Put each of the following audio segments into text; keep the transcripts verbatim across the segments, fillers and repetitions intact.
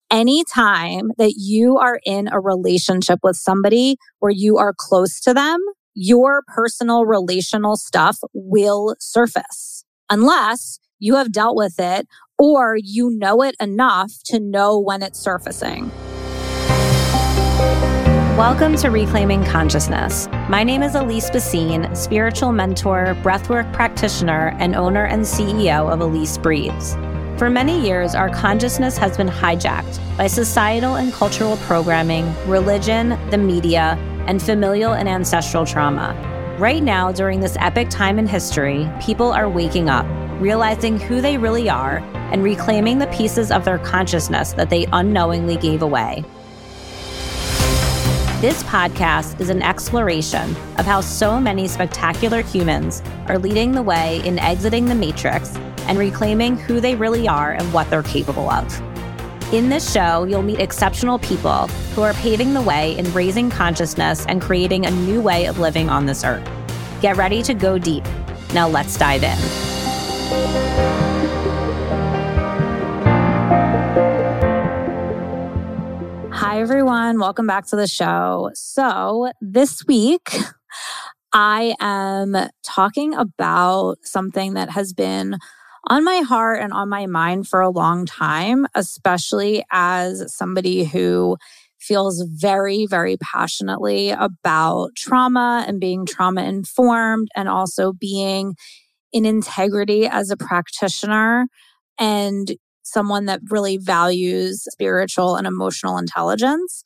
Anytime that you are in a relationship with somebody where you are close to them, your personal relational stuff will surface unless you have dealt with it or you know it enough to know when it's surfacing. Welcome to Reclaiming Consciousness. My name is Elise Basine, spiritual mentor, breathwork practitioner, and owner and C E O of Elise Breathes. For many years, our consciousness has been hijacked by societal and cultural programming, religion, the media, and familial and ancestral trauma. Right now, during this epic time in history, people are waking up, realizing who they really are, and reclaiming the pieces of their consciousness that they unknowingly gave away. This podcast is an exploration of how so many spectacular humans are leading the way in exiting the matrix and reclaiming who they really are and what they're capable of. In this show, you'll meet exceptional people who are paving the way in raising consciousness and creating a new way of living on this earth. Get ready to go deep. Now let's dive in. Hi, everyone. Welcome back to the show. So this week, I am talking about something that has been on my heart and on my mind for a long time, especially as somebody who feels very, very passionately about trauma and being trauma informed and also being in integrity as a practitioner and someone that really values spiritual and emotional intelligence.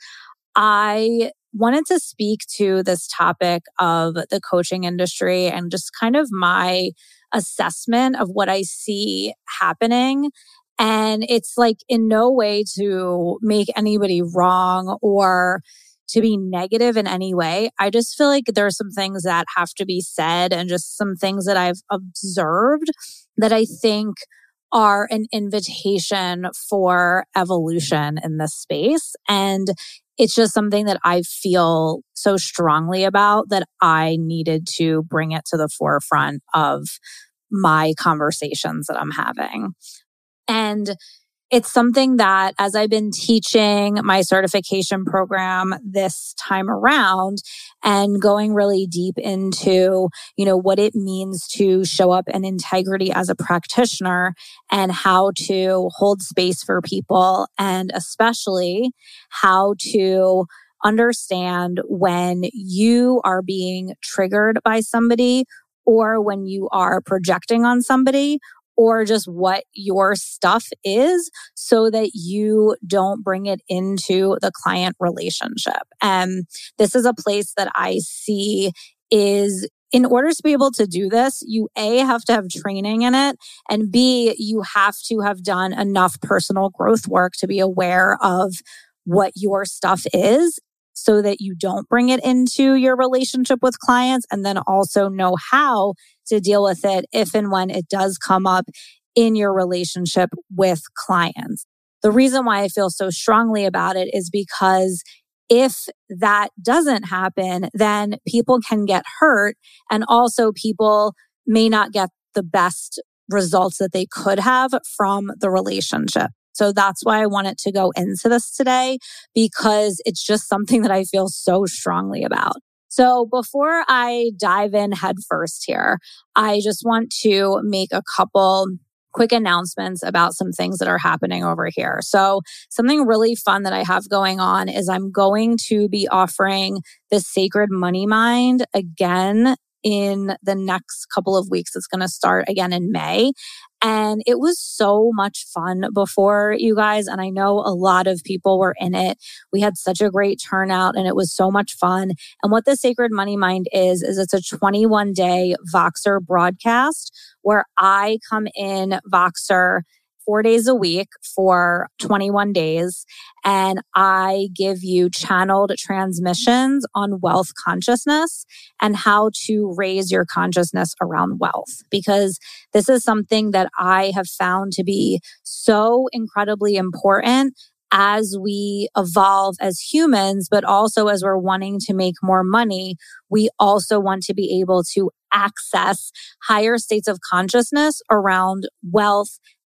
I wanted to speak to this topic of the coaching industry and just kind of my assessment of what I see happening. And it's like in no way to make anybody wrong or to be negative in any way. I just feel like there are some things that have to be said and just some things that I've observed that I think are an invitation for evolution in this space. And it's just something that I feel so strongly about that I needed to bring it to the forefront of my conversations that I'm having. And it's something that as I've been teaching my certification program this time around and going really deep into, you know, what it means to show up in integrity as a practitioner and how to hold space for people and especially how to understand when you are being triggered by somebody or when you are projecting on somebody or just what your stuff is so that you don't bring it into the client relationship. And this is a place that I see is in order to be able to do this, you A, have to have training in it, and B, you have to have done enough personal growth work to be aware of what your stuff is so that you don't bring it into your relationship with clients, and then also know how to deal with it if and when it does come up in your relationship with clients. The reason why I feel so strongly about it is because if that doesn't happen, then people can get hurt, and also people may not get the best results that they could have from the relationship. So that's why I wanted to go into this today, because it's just something that I feel so strongly about. So before I dive in head first here, I just want to make a couple quick announcements about some things that are happening over here. So something really fun that I have going on is I'm going to be offering the Sacred Money Mind again in the next couple of weeks. It's going to start again in May. And it was so much fun before, you guys. And I know a lot of people were in it. We had such a great turnout and it was so much fun. And what the Sacred Money Mind is, is it's a twenty-one day Voxer broadcast where I come in Voxer four days a week for twenty-one days. And I give you channeled transmissions on wealth consciousness and how to raise your consciousness around wealth. Because this is something that I have found to be so incredibly important as we evolve as humans, but also as we're wanting to make more money. We also want to be able to access higher states of consciousness around wealth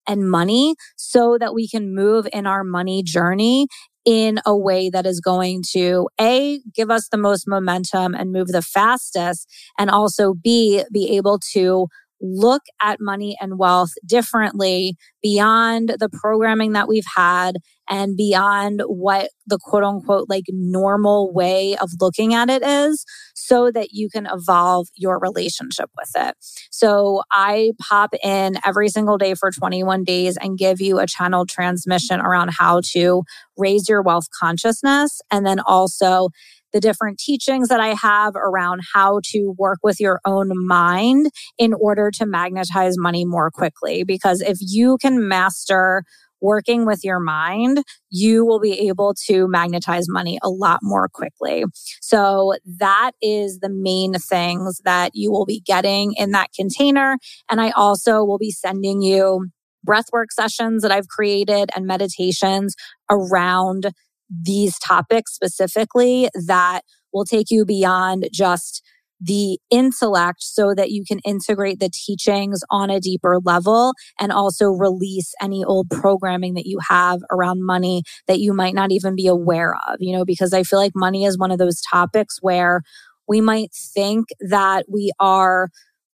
and money so that we can move in our money journey in a way that is going to A, give us the most momentum and move the fastest, and also B, be able to look at money and wealth differently beyond the programming that we've had and beyond what the quote unquote like normal way of looking at it is, so that you can evolve your relationship with it. So I pop in every single day for twenty-one days and give you a channel transmission around how to raise your wealth consciousness, and then also the different teachings that I have around how to work with your own mind in order to magnetize money more quickly. Because if you can master working with your mind, you will be able to magnetize money a lot more quickly. So that is the main things that you will be getting in that container. And I also will be sending you breathwork sessions that I've created and meditations around these topics specifically that will take you beyond just the intellect so that you can integrate the teachings on a deeper level and also release any old programming that you have around money that you might not even be aware of, you know, because I feel like money is one of those topics where we might think that we are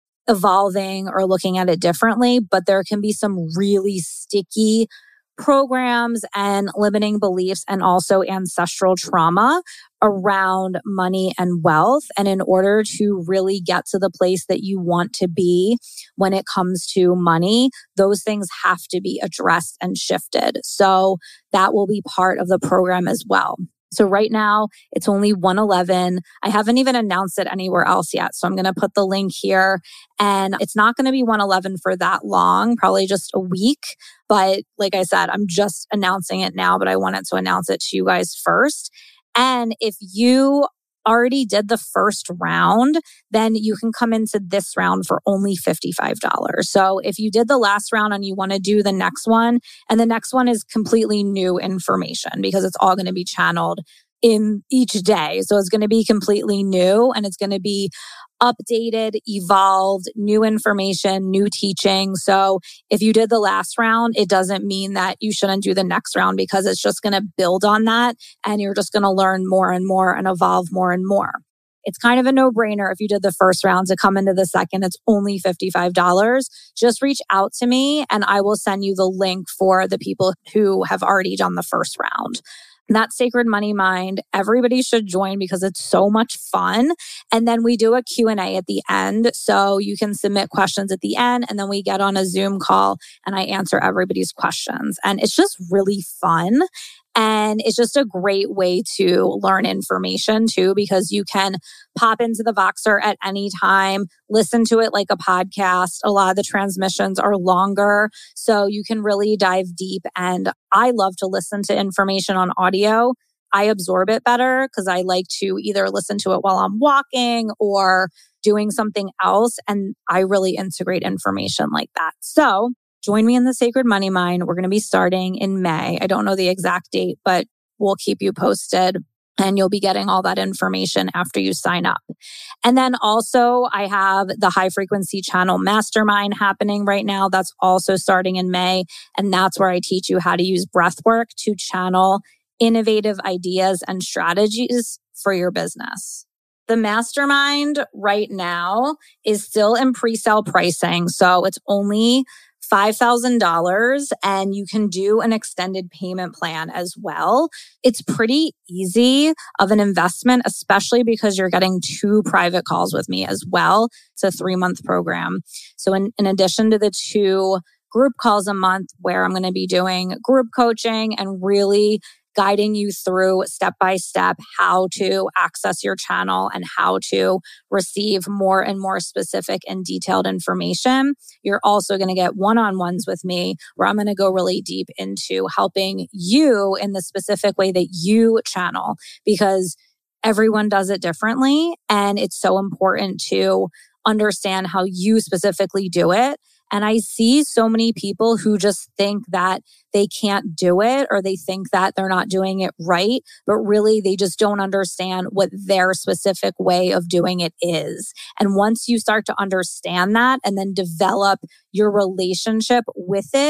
evolving or looking at it differently, but there can be some really sticky programs and limiting beliefs and also ancestral trauma around money and wealth. And in order to really get to the place that you want to be when it comes to money, those things have to be addressed and shifted. So that will be part of the program as well. So right now it's only one eleven. I haven't even announced it anywhere else yet. So I'm going to put the link here, and it's not going to be one eleven for that long, probably just a week. But like I said, I'm just announcing it now, but I wanted to announce it to you guys first. And if you already did the first round, then you can come into this round for only fifty-five dollars. So if you did the last round and you want to do the next one, and the next one is completely new information because it's all going to be channeled in each day. So it's going to be completely new and it's going to be updated, evolved, new information, new teaching. So if you did the last round, it doesn't mean that you shouldn't do the next round because it's just going to build on that and you're just going to learn more and more and evolve more and more. It's kind of a no-brainer if you did the first round to come into the second. It's only fifty-five dollars. Just reach out to me and I will send you the link for the people who have already done the first round. And that's Sacred Money Mind. Everybody should join because it's so much fun. And then we do a Q and A at the end. So you can submit questions at the end and then we get on a Zoom call and I answer everybody's questions. And it's just really fun. And it's just a great way to learn information too, because you can pop into the Voxer at any time, listen to it like a podcast. A lot of the transmissions are longer, so you can really dive deep. And I love to listen to information on audio. I absorb it better because I like to either listen to it while I'm walking or doing something else. And I really integrate information like that. So join me in the Sacred Money Mind. We're going to be starting in May. I don't know the exact date, but we'll keep you posted and you'll be getting all that information after you sign up. And then also I have the High Frequency Channel Mastermind happening right now. That's also starting in May. And that's where I teach you how to use breath work to channel innovative ideas and strategies for your business. The mastermind right now is still in pre-sale pricing. So it's only five thousand dollars and you can do an extended payment plan as well. It's pretty easy of an investment, especially because you're getting two private calls with me as well. It's a three month program. So in, in addition to the two group calls a month where I'm going to be doing group coaching and really guiding you through step by step how to access your channel and how to receive more and more specific and detailed information. You're also going to get one-on-ones with me where I'm going to go really deep into helping you in the specific way that you channel, because everyone does it differently. And it's so important to understand how you specifically do it. And I see so many people who just think that they can't do it or they think that they're not doing it right, but really they just don't understand what their specific way of doing it is. And once you start to understand that and then develop your relationship with it,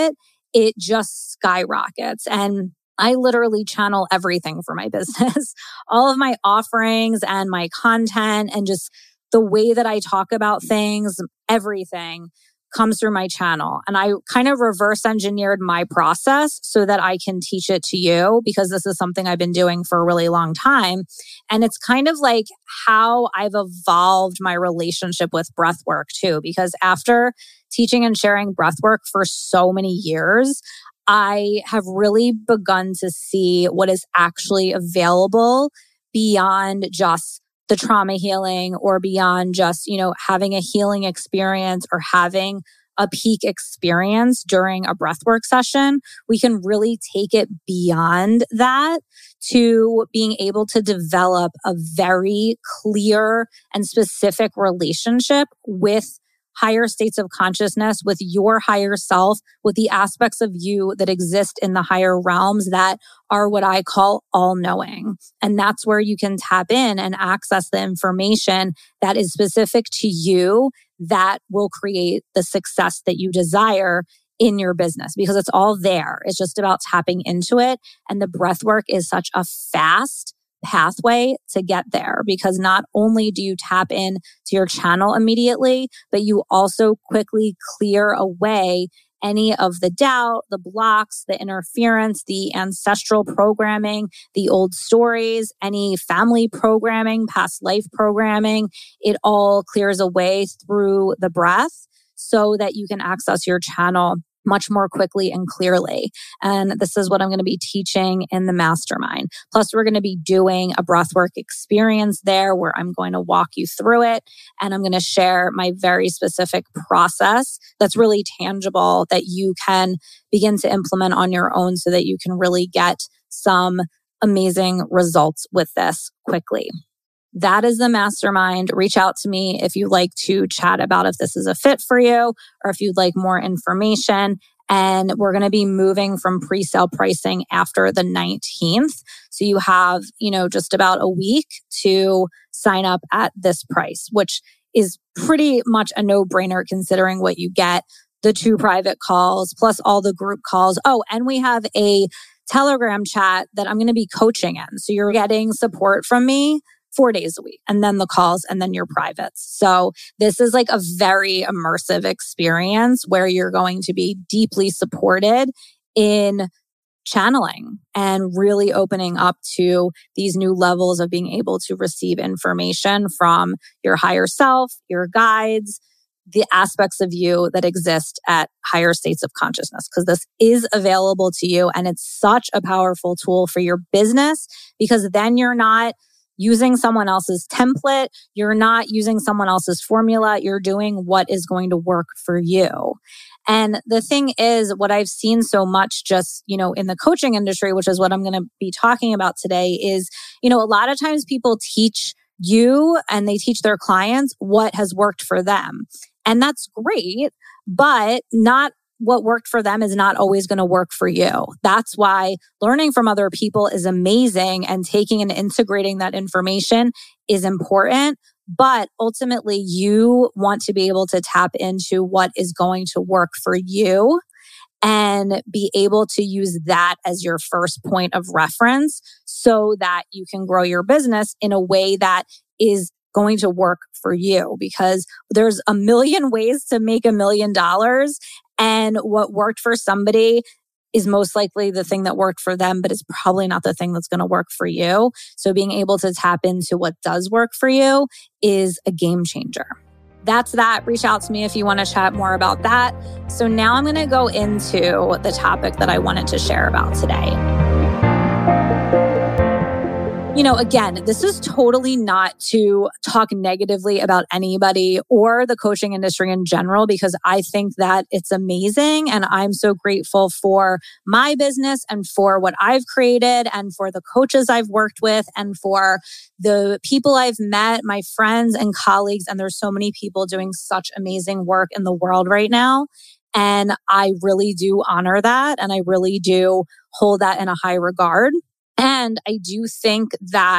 it just skyrockets. And I literally channel everything for my business, all of my offerings and my content and just the way that I talk about things, everything comes through my channel. And I kind of reverse engineered my process so that I can teach it to you, because this is something I've been doing for a really long time. And it's kind of like how I've evolved my relationship with breathwork too, because after teaching and sharing breathwork for so many years, I have really begun to see what is actually available beyond just the trauma healing or beyond just, you know, having a healing experience or having a peak experience during a breathwork session. We can really take it beyond that to being able to develop a very clear and specific relationship with higher states of consciousness, with your higher self, with the aspects of you that exist in the higher realms that are what I call all-knowing. And that's where you can tap in and access the information that is specific to you that will create the success that you desire in your business, because it's all there. It's just about tapping into it. And the breath work is such a fast pathway to get there, because not only do you tap in to your channel immediately, but you also quickly clear away any of the doubt, the blocks, the interference, the ancestral programming, the old stories, any family programming, past life programming. It all clears away through the breath so that you can access your channel much more quickly and clearly. And this is what I'm going to be teaching in the mastermind. Plus, we're going to be doing a breathwork experience there where I'm going to walk you through it. And I'm going to share my very specific process that's really tangible that you can begin to implement on your own so that you can really get some amazing results with this quickly. That is the mastermind. Reach out to me if you'd like to chat about if this is a fit for you or if you'd like more information. And we're going to be moving from pre-sale pricing after the nineteenth. So you have, you know, just about a week to sign up at this price, which is pretty much a no-brainer considering what you get, the two private calls plus all the group calls. Oh, and we have a Telegram chat that I'm going to be coaching in. So you're getting support from me four days a week, and then the calls, and then your privates. So this is like a very immersive experience where you're going to be deeply supported in channeling and really opening up to these new levels of being able to receive information from your higher self, your guides, the aspects of you that exist at higher states of consciousness, because this is available to you. And it's such a powerful tool for your business, because then you're not using someone else's template. You're not using someone else's formula. You're doing what is going to work for you. And the thing is, what I've seen so much just, you know, in the coaching industry, which is what I'm going to be talking about today, is, you know, a lot of times people teach you and they teach their clients what has worked for them. And that's great, but not what worked for them is not always going to work for you. That's why learning from other people is amazing, and taking and integrating that information is important. But ultimately, you want to be able to tap into what is going to work for you and be able to use that as your first point of reference so that you can grow your business in a way that is going to work for you, because there's a million ways to make a million dollars. And what worked for somebody is most likely the thing that worked for them, but it's probably not the thing that's going to work for you. So being able to tap into what does work for you is a game changer. That's that. Reach out to me if you want to chat more about that. So now I'm going to go into the topic that I wanted to share about today. You know, again, this is totally not to talk negatively about anybody or the coaching industry in general, because I think that it's amazing. And I'm so grateful for my business and for what I've created and for the coaches I've worked with and for the people I've met, my friends and colleagues. And there's so many people doing such amazing work in the world right now. And I really do honor that. And I really do hold that in a high regard. And I do think that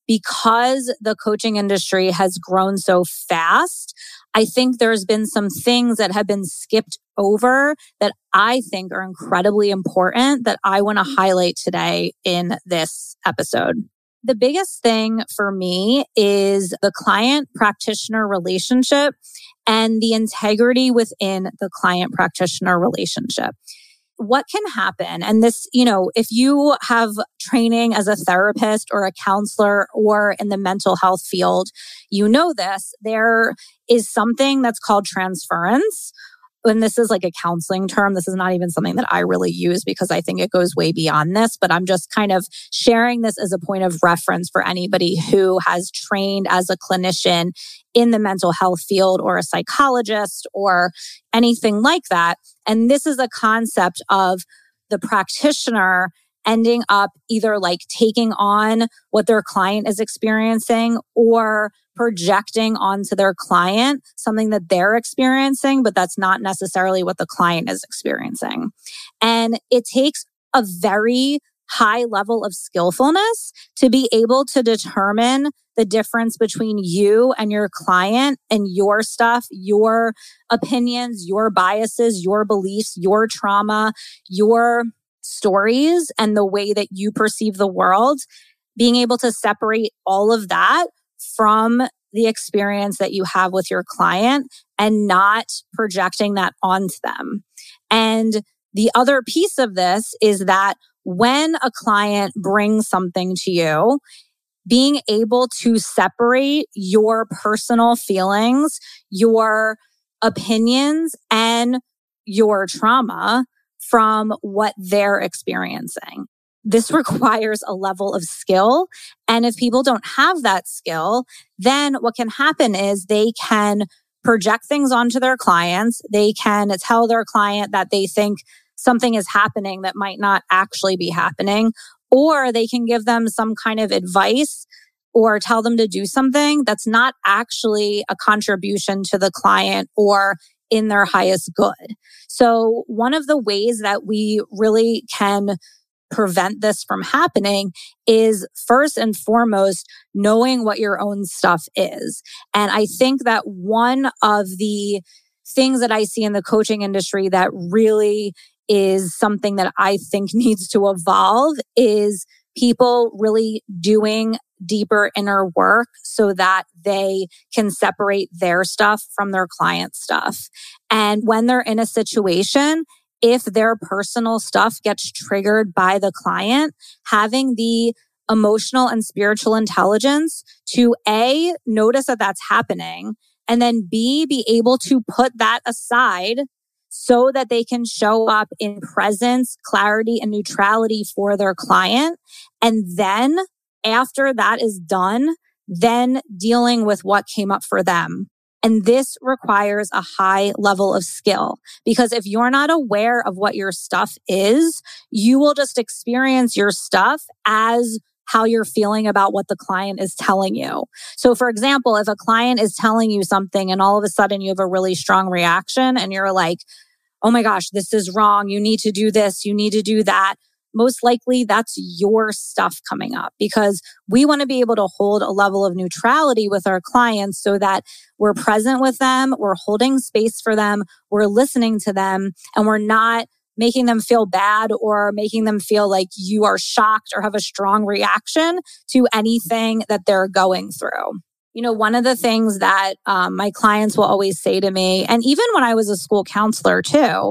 because the coaching industry has grown so fast, I think there's been some things that have been skipped over that I think are incredibly important that I want to highlight today in this episode. The biggest thing for me is the client practitioner relationship and the integrity within the client practitioner relationship. What can happen, and this, you know, if you have training as a therapist or a counselor or in the mental health field, you know this, there is something that's called transference. And this is like a counseling term. This is not even something that I really use because I think it goes way beyond this, but I'm just kind of sharing this as a point of reference for anybody who has trained as a clinician in the mental health field or a psychologist or anything like that. And this is a concept of the practitioner ending up either like taking on what their client is experiencing or projecting onto their client something that they're experiencing, but that's not necessarily what the client is experiencing. And it takes a very high level of skillfulness to be able to determine the difference between you and your client and your stuff, your opinions, your biases, your beliefs, your trauma, your stories, and the way that you perceive the world, being able to separate all of that from the experience that you have with your client and not projecting that onto them. And the other piece of this is that when a client brings something to you, being able to separate your personal feelings, your opinions, and your trauma from what they're experiencing. This requires a level of skill. And if people don't have that skill, then what can happen is they can project things onto their clients. They can tell their client that they think something is happening that might not actually be happening, or they can give them some kind of advice or tell them to do something that's not actually a contribution to the client or in their highest good. So one of the ways that we really can prevent this from happening is first and foremost, knowing what your own stuff is. And I think that one of the things that I see in the coaching industry that really is something that I think needs to evolve is people really doing deeper inner work so that they can separate their stuff from their client stuff. And when they're in a situation, if their personal stuff gets triggered by the client, having the emotional and spiritual intelligence to A, notice that that's happening, and then B, be able to put that aside so that they can show up in presence, clarity, and neutrality for their client. And then after that is done, then dealing with what came up for them. And this requires a high level of skill, because if you're not aware of what your stuff is, you will just experience your stuff as how you're feeling about what the client is telling you. So for example, if a client is telling you something and all of a sudden you have a really strong reaction and you're like, oh my gosh, this is wrong. You need to do this. You need to do that. Most likely that's your stuff coming up, because we want to be able to hold a level of neutrality with our clients so that we're present with them, we're holding space for them, we're listening to them, and we're not making them feel bad or making them feel like you are shocked or have a strong reaction to anything that they're going through. You know, one of the things that um, my clients will always say to me, and even when I was a school counselor too,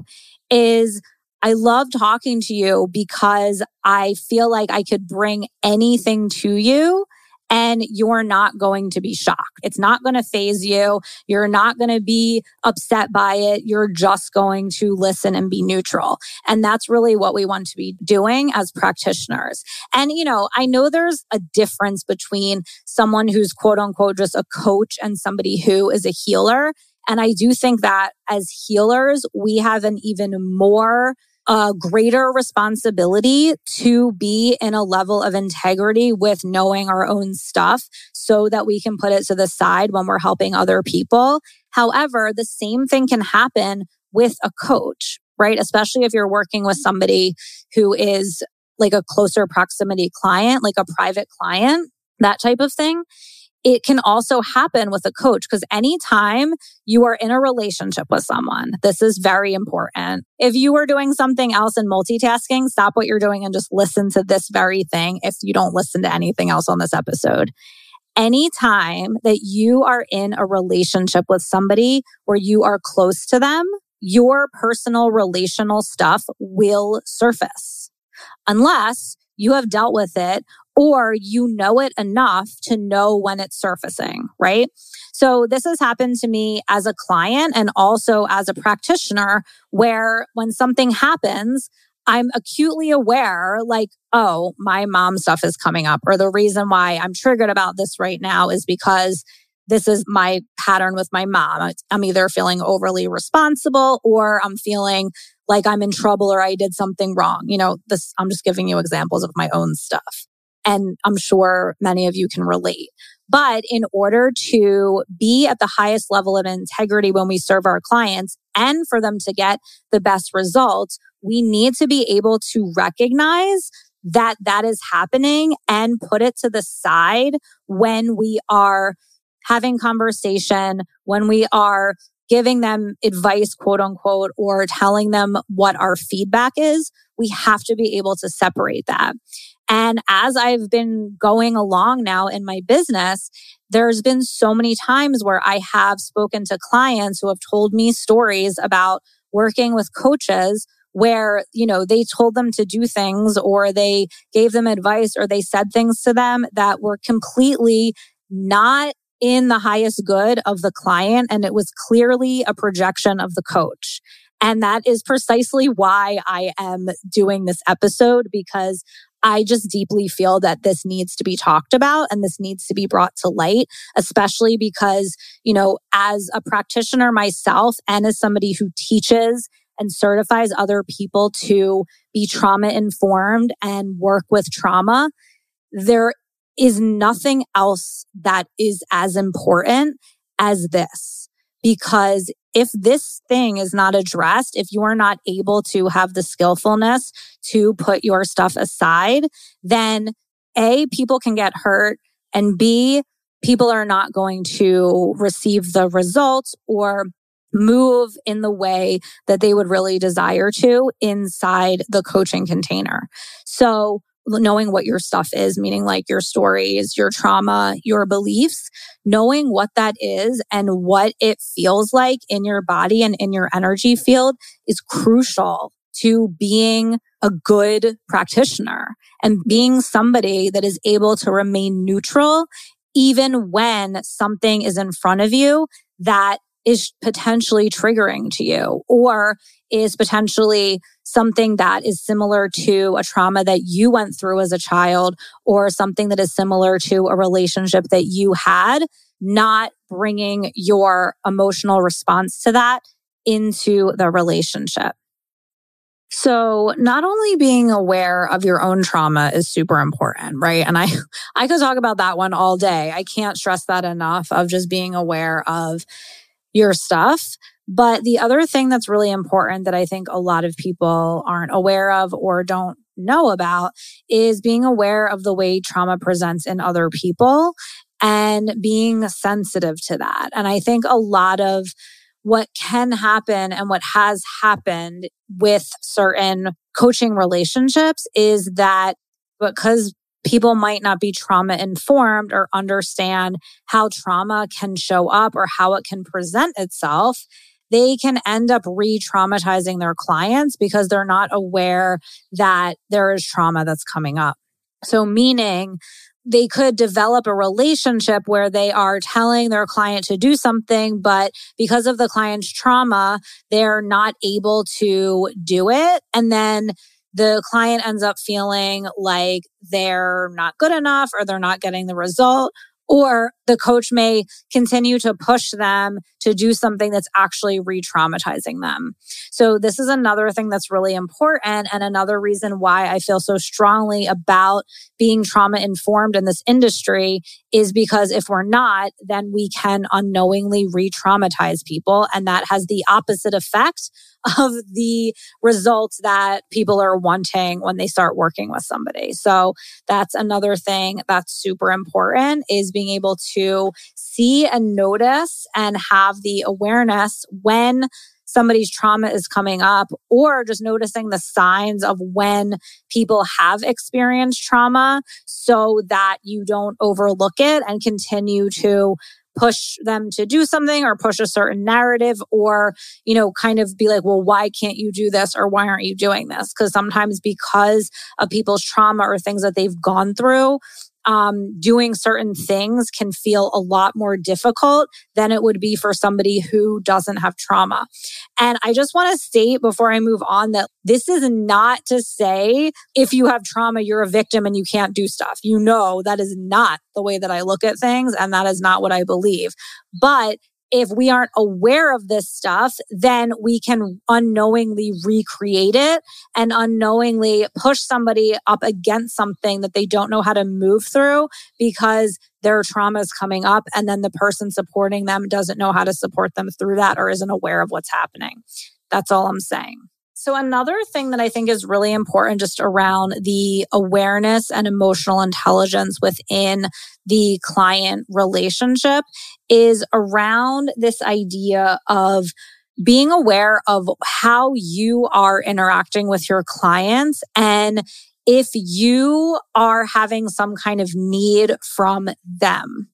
is I love talking to you because I feel like I could bring anything to you and you're not going to be shocked. It's not going to faze you. You're not going to be upset by it. You're just going to listen and be neutral. And that's really what we want to be doing as practitioners. And, you know, I know there's a difference between someone who's quote unquote just a coach and somebody who is a healer. And I do think that as healers, we have an even more a greater responsibility to be in a level of integrity with knowing our own stuff so that we can put it to the side when we're helping other people. However, the same thing can happen with a coach, right? Especially if you're working with somebody who is like a closer proximity client, like a private client. that type of thing. It can also happen with a coach because anytime you are in a relationship with someone, this is very important. If you are doing something else and multitasking, stop what you're doing and just listen to this very thing if you don't listen to anything else on this episode. Anytime that you are in a relationship with somebody where you are close to them, your personal relational stuff will surface unless you have dealt with it or you know it enough to know when it's surfacing, right? So this has happened to me as a client and also as a practitioner where when something happens, I'm acutely aware like, oh, my mom stuff is coming up, or the reason why I'm triggered about this right now is because this is my pattern with my mom. I'm either feeling overly responsible or I'm feeling like I'm in trouble or I did something wrong. You know, this, I'm just giving you examples of my own stuff. And I'm sure many of you can relate. But in order to be at the highest level of integrity when we serve our clients and for them to get the best results, we need to be able to recognize that that is happening and put it to the side when we are having conversation, when we are giving them advice, quote unquote, or telling them what our feedback is. We have to be able to separate that. And as I've been going along now in my business, there's been so many times where I have spoken to clients who have told me stories about working with coaches where, you know, they told them to do things or they gave them advice or they said things to them that were completely not in the highest good of the client. And it was clearly a projection of the coach. And that is precisely why I am doing this episode, because I just deeply feel that this needs to be talked about and this needs to be brought to light, especially because, you know, as a practitioner myself and as somebody who teaches and certifies other people to be trauma informed and work with trauma, there is nothing else that is as important as this. Because if this thing is not addressed, if you are not able to have the skillfulness to put your stuff aside, then A, people can get hurt, and B, people are not going to receive the results or move in the way that they would really desire to inside the coaching container. So knowing what your stuff is, meaning like your stories, your trauma, your beliefs, knowing what that is and what it feels like in your body and in your energy field is crucial to being a good practitioner and being somebody that is able to remain neutral even when something is in front of you that is potentially triggering to you or is potentially something that is similar to a trauma that you went through as a child or something that is similar to a relationship that you had, not bringing your emotional response to that into the relationship. So not only being aware of your own trauma is super important, right? And I, I could talk about that one all day. I can't stress that enough of just being aware of your stuff. But the other thing that's really important that I think a lot of people aren't aware of or don't know about is being aware of the way trauma presents in other people and being sensitive to that. And I think a lot of what can happen and what has happened with certain coaching relationships is that because people might not be trauma informed or understand how trauma can show up or how it can present itself, they can end up re-traumatizing their clients because they're not aware that there is trauma that's coming up. So meaning they could develop a relationship where they are telling their client to do something, but because of the client's trauma, they're not able to do it. And then the client ends up feeling like they're not good enough or they're not getting the result, or the coach may continue to push them to do something that's actually re-traumatizing them. So this is another thing that's really important and another reason why I feel so strongly about being trauma informed in this industry is because if we're not, then we can unknowingly re-traumatize people. And that has the opposite effect of the results that people are wanting when they start working with somebody. So that's another thing that's super important, is being able to see and notice and have the awareness when somebody's trauma is coming up, or just noticing the signs of when people have experienced trauma so that you don't overlook it and continue to push them to do something or push a certain narrative, or, you know, kind of be like, well, why can't you do this? Or why aren't you doing this? Because sometimes because of people's trauma or things that they've gone through, Um, doing certain things can feel a lot more difficult than it would be for somebody who doesn't have trauma. And I just want to state before I move on that this is not to say if you have trauma, you're a victim and you can't do stuff. You know, that is not the way that I look at things, and that is not what I believe. But if we aren't aware of this stuff, then we can unknowingly recreate it and unknowingly push somebody up against something that they don't know how to move through because their trauma is coming up, and then the person supporting them doesn't know how to support them through that or isn't aware of what's happening. That's all I'm saying. So another thing that I think is really important just around the awareness and emotional intelligence within the client relationship is around this idea of being aware of how you are interacting with your clients, and if you are having some kind of need from them.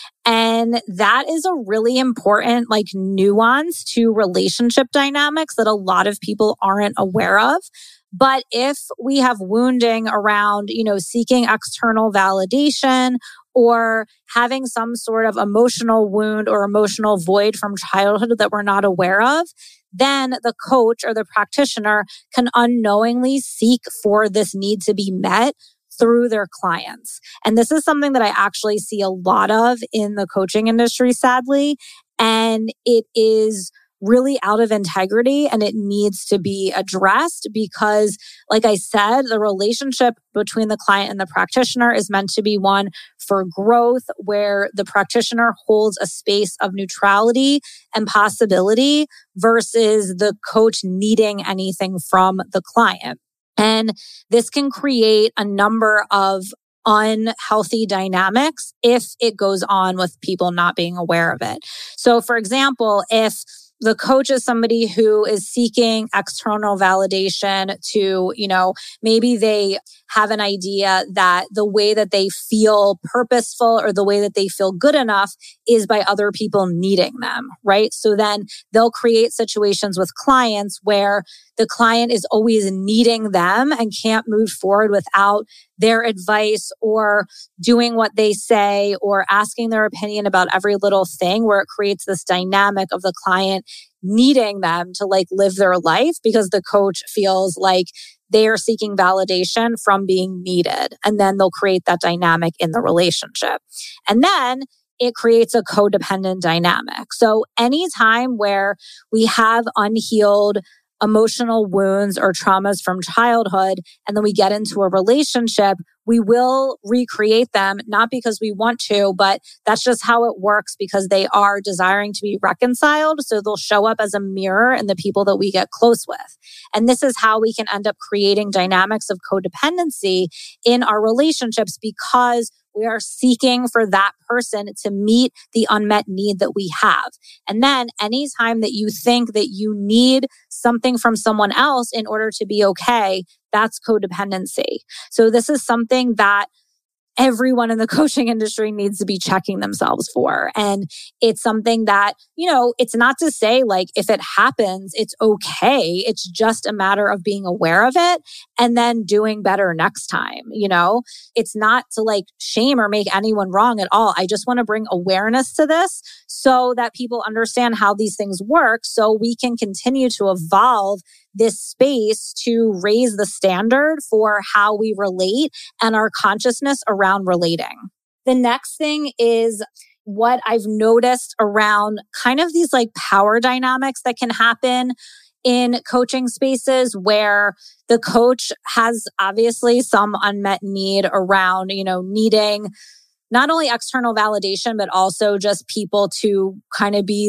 And that is a really important like nuance to relationship dynamics that a lot of people aren't aware of. But if we have wounding around, you know, seeking external validation or having some sort of emotional wound or emotional void from childhood that we're not aware of, then the coach or the practitioner can unknowingly seek for this need to be met through their clients. And this is something that I actually see a lot of in the coaching industry, sadly. And it is really out of integrity and it needs to be addressed because, like I said, the relationship between the client and the practitioner is meant to be one for growth, where the practitioner holds a space of neutrality and possibility versus the coach needing anything from the client. And this can create a number of unhealthy dynamics if it goes on with people not being aware of it. So, for example, if the coach is somebody who is seeking external validation to, you know, maybe they have an idea that the way that they feel purposeful or the way that they feel good enough is by other people needing them, right? So then they'll create situations with clients where the client is always needing them and can't move forward without their advice or doing what they say or asking their opinion about every little thing, where it creates this dynamic of the client needing them to like live their life because the coach feels like they are seeking validation from being needed. And then they'll create that dynamic in the relationship. And then it creates a codependent dynamic. So anytime where we have unhealed emotional wounds or traumas from childhood, and then we get into a relationship, we will recreate them, not because we want to, but that's just how it works because they are desiring to be reconciled. So they'll show up as a mirror in the people that we get close with. And this is how we can end up creating dynamics of codependency in our relationships because we are seeking for that person to meet the unmet need that we have. And then anytime that you think that you need something from someone else in order to be okay, that's codependency. So this is something that everyone in the coaching industry needs to be checking themselves for. And it's something that, you know, it's not to say like if it happens, it's okay. It's just a matter of being aware of it and then doing better next time. You know, it's not to like shame or make anyone wrong at all. I just want to bring awareness to this so that people understand how these things work so we can continue to evolve this space to raise the standard for how we relate and our consciousness around relating. The next thing is what I've noticed around kind of these like power dynamics that can happen in coaching spaces where the coach has obviously some unmet need around, you know, needing not only external validation, but also just people to kind of be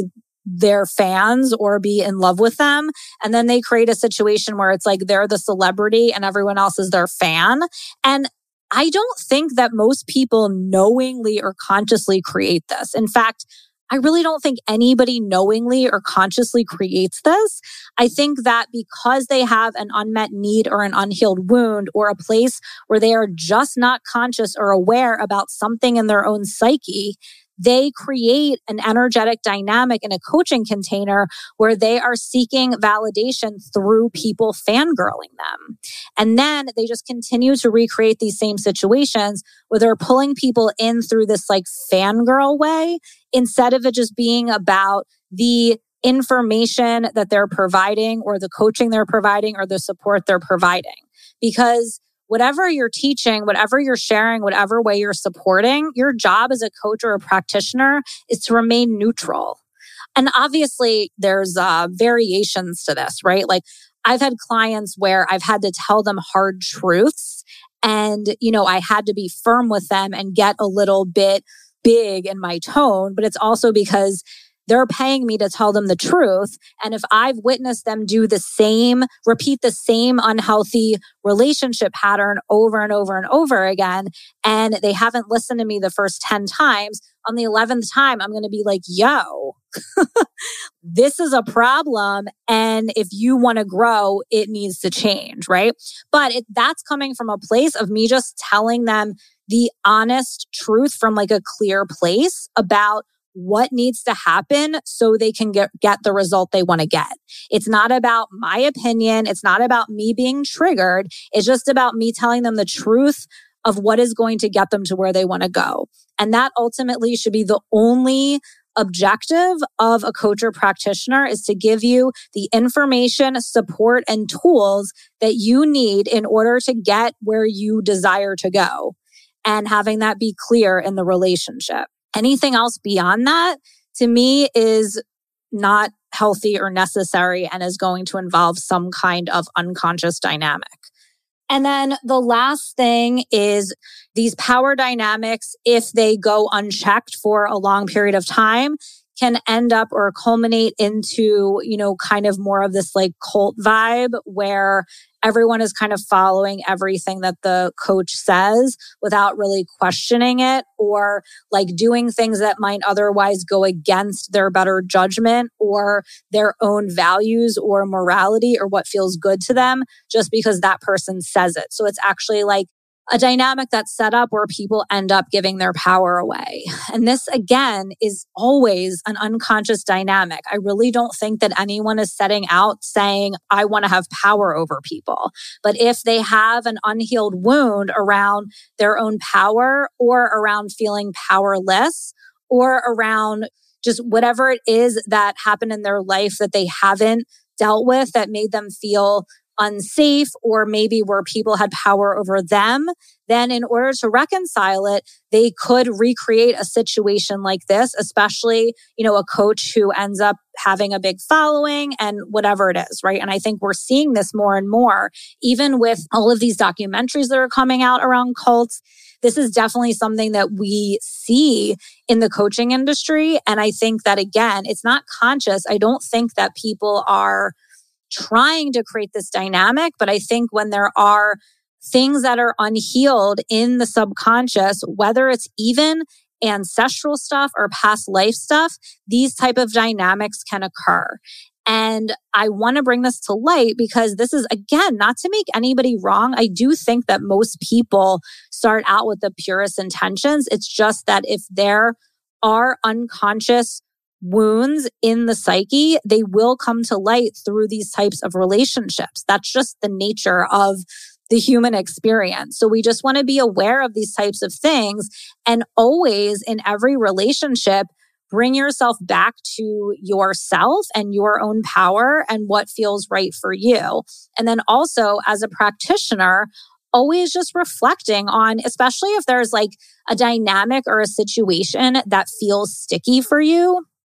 their fans or be in love with them. And then they create a situation where it's like they're the celebrity and everyone else is their fan. And I don't think that most people knowingly or consciously create this. In fact, I really don't think anybody knowingly or consciously creates this. I think that because they have an unmet need or an unhealed wound or a place where they are just not conscious or aware about something in their own psyche, they create an energetic dynamic in a coaching container where they are seeking validation through people fangirling them. And then they just continue to recreate these same situations where they're pulling people in through this like fangirl way instead of it just being about the information that they're providing or the coaching they're providing or the support they're providing. Because whatever you're teaching, whatever you're sharing, whatever way you're supporting, your job as a coach or a practitioner is to remain neutral. And obviously, there's uh, variations to this, right? Like I've had clients where I've had to tell them hard truths and, you know, I had to be firm with them and get a little bit big in my tone, but it's also because they're paying me to tell them the truth. And if I've witnessed them do the same, repeat the same unhealthy relationship pattern over and over and over again, and they haven't listened to me the first ten times, on the eleventh time, I'm going to be like, yo, this is a problem. And if you want to grow, it needs to change, right? But it, that's coming from a place of me just telling them the honest truth from like a clear place about what needs to happen so they can get, get the result they want to get. It's not about my opinion. It's not about me being triggered. It's just about me telling them the truth of what is going to get them to where they want to go. And that ultimately should be the only objective of a coach or practitioner, is to give you the information, support, and tools that you need in order to get where you desire to go. And having that be clear in the relationship. Anything else beyond that, to me, is not healthy or necessary and is going to involve some kind of unconscious dynamic. And then the last thing is these power dynamics, if they go unchecked for a long period of time, can end up or culminate into, you know, kind of more of this like cult vibe where everyone is kind of following everything that the coach says without really questioning it, or like doing things that might otherwise go against their better judgment or their own values or morality or what feels good to them just because that person says it. So it's actually like a dynamic that's set up where people end up giving their power away. And this, again, is always an unconscious dynamic. I really don't think that anyone is setting out saying, I want to have power over people. But if they have an unhealed wound around their own power or around feeling powerless or around just whatever it is that happened in their life that they haven't dealt with that made them feel unsafe, or maybe where people had power over them, then in order to reconcile it, they could recreate a situation like this, especially, you know, a coach who ends up having a big following and whatever it is, right? And I think we're seeing this more and more, even with all of these documentaries that are coming out around cults. This is definitely something that we see in the coaching industry. And I think that, again, it's not conscious. I don't think that people are trying to create this dynamic, but I think when there are things that are unhealed in the subconscious, whether it's even ancestral stuff or past life stuff, these type of dynamics can occur. And I want to bring this to light because this is, again, not to make anybody wrong. I do think that most people start out with the purest intentions. It's just that if there are unconscious wounds in the psyche, they will come to light through these types of relationships. That's just the nature of the human experience. So we just want to be aware of these types of things, and always in every relationship, bring yourself back to yourself and your own power and what feels right for you. And then also, as a practitioner, always just reflecting on, especially if there's like a dynamic or a situation that feels sticky for you,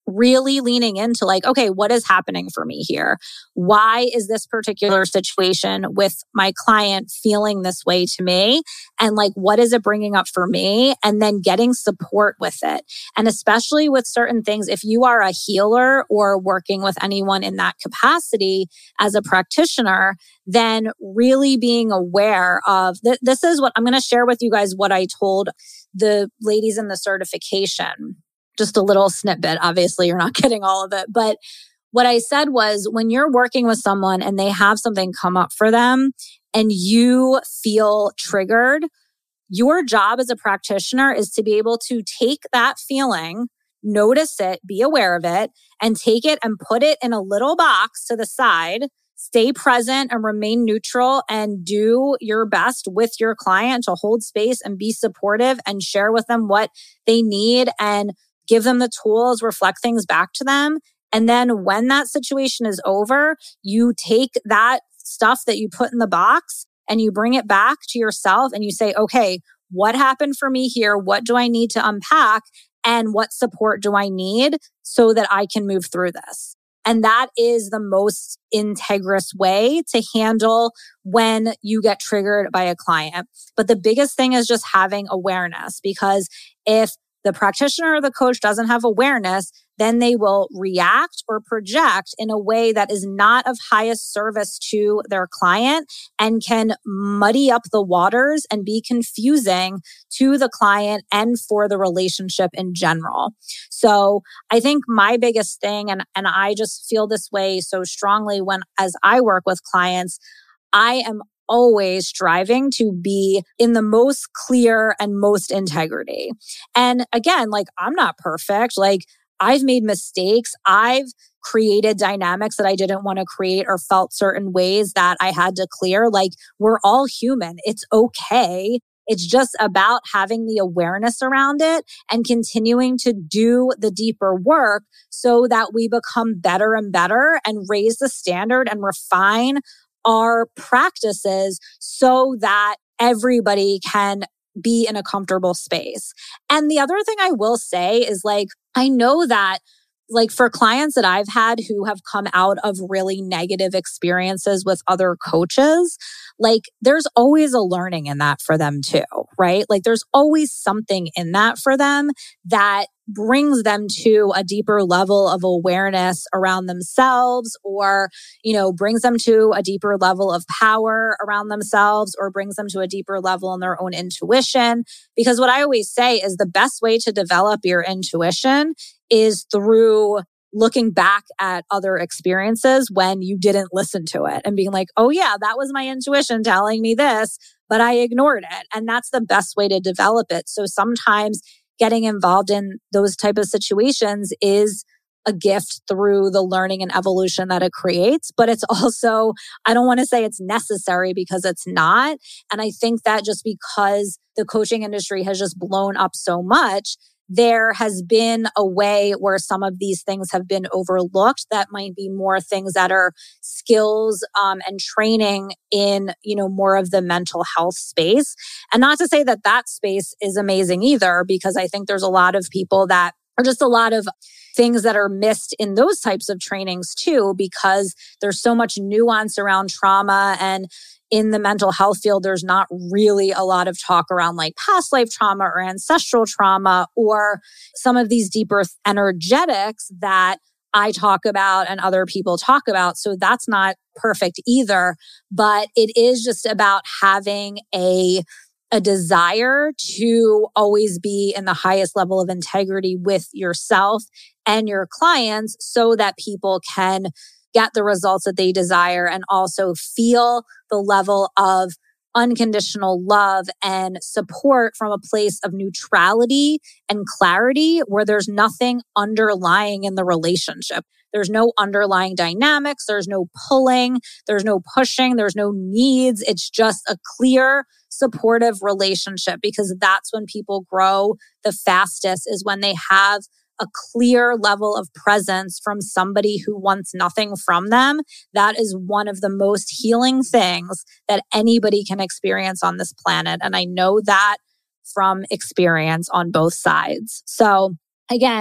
really leaning into like, okay, what is happening for me here? Why is this particular situation with my client feeling this way to me? And like, what is it bringing up for me? And then getting support with it. And especially with certain things, if you are a healer or working with anyone in that capacity as a practitioner, then really being aware of th- this is what I'm going to share with you guys what I told the ladies in the certification. Just a little snippet. Obviously, you're not getting all of it. But what I said was when you're working with someone and they have something come up for them and you feel triggered, your job as a practitioner is to be able to take that feeling, notice it, be aware of it, and take it and put it in a little box to the side. Stay present and remain neutral and do your best with your client to hold space and be supportive and share with them what they need and give them the tools, reflect things back to them. And then when that situation is over, you take that stuff that you put in the box and you bring it back to yourself and you say, okay, what happened for me here? What do I need to unpack? And what support do I need so that I can move through this? And that is the most integrous way to handle when you get triggered by a client. But the biggest thing is just having awareness, because if the practitioner or the coach doesn't have awareness, then they will react or project in a way that is not of highest service to their client and can muddy up the waters and be confusing to the client and for the relationship in general. So I think my biggest thing, and, and I just feel this way so strongly when as I work with clients, I am always striving to be in the most clear and most integrity. And again, like I'm not perfect. Like I've made mistakes. I've created dynamics that I didn't want to create or felt certain ways that I had to clear. Like we're all human. It's okay. It's just about having the awareness around it and continuing to do the deeper work so that we become better and better and raise the standard and refine our practices so that everybody can be in a comfortable space. And the other thing I will say is like, I know that like for clients that I've had who have come out of really negative experiences with other coaches, like there's always a learning in that for them too, right? Like there's always something in that for them that brings them to a deeper level of awareness around themselves, or, you know, brings them to a deeper level of power around themselves, or brings them to a deeper level in their own intuition. Because what I always say is the best way to develop your intuition is through looking back at other experiences when you didn't listen to it and being like, oh yeah, that was my intuition telling me this, but I ignored it. And that's the best way to develop it. So sometimes getting involved in those type of situations is a gift through the learning and evolution that it creates. But it's also, I don't want to say it's necessary because it's not. And I think that just because the coaching industry has just blown up so much, there has been a way where some of these things have been overlooked that might be more things that are skills um, and training in, you know, more of the mental health space. And not to say that that space is amazing either, because I think there's a lot of people that are just a lot of things that are missed in those types of trainings too, because there's so much nuance around trauma. And in the mental health field, there's not really a lot of talk around like past life trauma or ancestral trauma or some of these deeper energetics that I talk about and other people talk about. So that's not perfect either. But it is just about having a, a desire to always be in the highest level of integrity with yourself and your clients so that people can get the results that they desire and also feel the level of unconditional love and support from a place of neutrality and clarity where there's nothing underlying in the relationship. There's no underlying dynamics. There's no pulling. There's no pushing. There's no needs. It's just a clear, supportive relationship, because that's when people grow the fastest, is when they have a clear level of presence from somebody who wants nothing from them. That is one of the most healing things that anybody can experience on this planet. And I know that from experience on both sides. So again,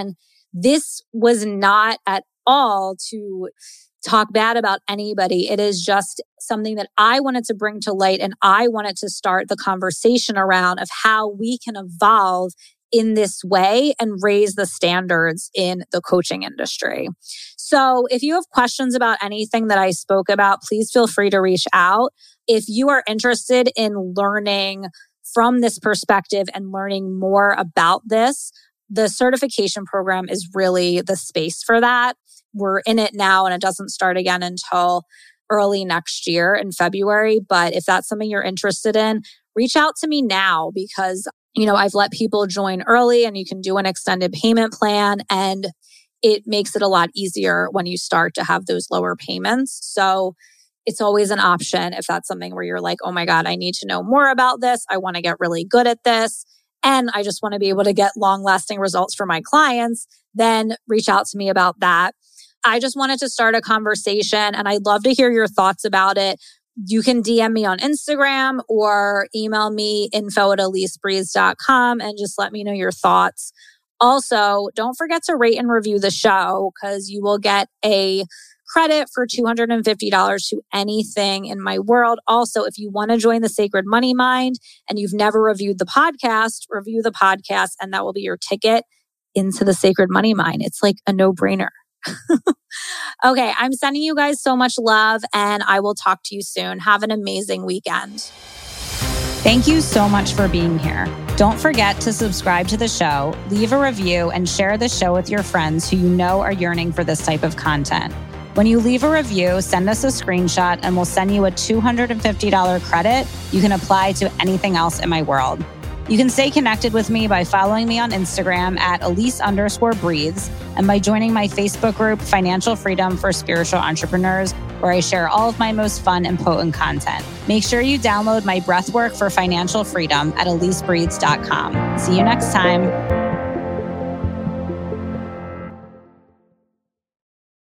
This was not at all to talk bad about anybody. It is just something that I wanted to bring to light, and I wanted to start the conversation around of how we can evolve in this way and raise the standards in the coaching industry. So if you have questions about anything that I spoke about, please feel free to reach out. If you are interested in learning from this perspective and learning more about this, the certification program is really the space for that. We're in it now and it doesn't start again until early next year in February. But if that's something you're interested in, reach out to me now because, you know, I've let people join early and you can do an extended payment plan, and it makes it a lot easier when you start to have those lower payments. So it's always an option if that's something where you're like, oh my God, I need to know more about this. I want to get really good at this. And I just want to be able to get long-lasting results for my clients. Then reach out to me about that. I just wanted to start a conversation and I'd love to hear your thoughts about it. You can D M me on Instagram or email me info at elise breeze dot com and just let me know your thoughts. Also, don't forget to rate and review the show because you will get a credit for two hundred fifty dollars to anything in my world. Also, if you want to join the Sacred Money Mind and you've never reviewed the podcast, review the podcast and that will be your ticket into the Sacred Money Mind. It's like a no-brainer. Okay, I'm sending you guys so much love and I will talk to you soon. Have an amazing weekend. Thank you so much for being here. Don't forget to subscribe to the show, leave a review, and share the show with your friends who you know are yearning for this type of content. When you leave a review, send us a screenshot and we'll send you a two hundred fifty dollars credit you can apply to anything else in my world. You can stay connected with me by following me on Instagram at Elise underscore breathes and by joining my Facebook group, Financial Freedom for Spiritual Entrepreneurs, where I share all of my most fun and potent content. Make sure you download my breathwork for financial freedom at elise breathes dot com. See you next time.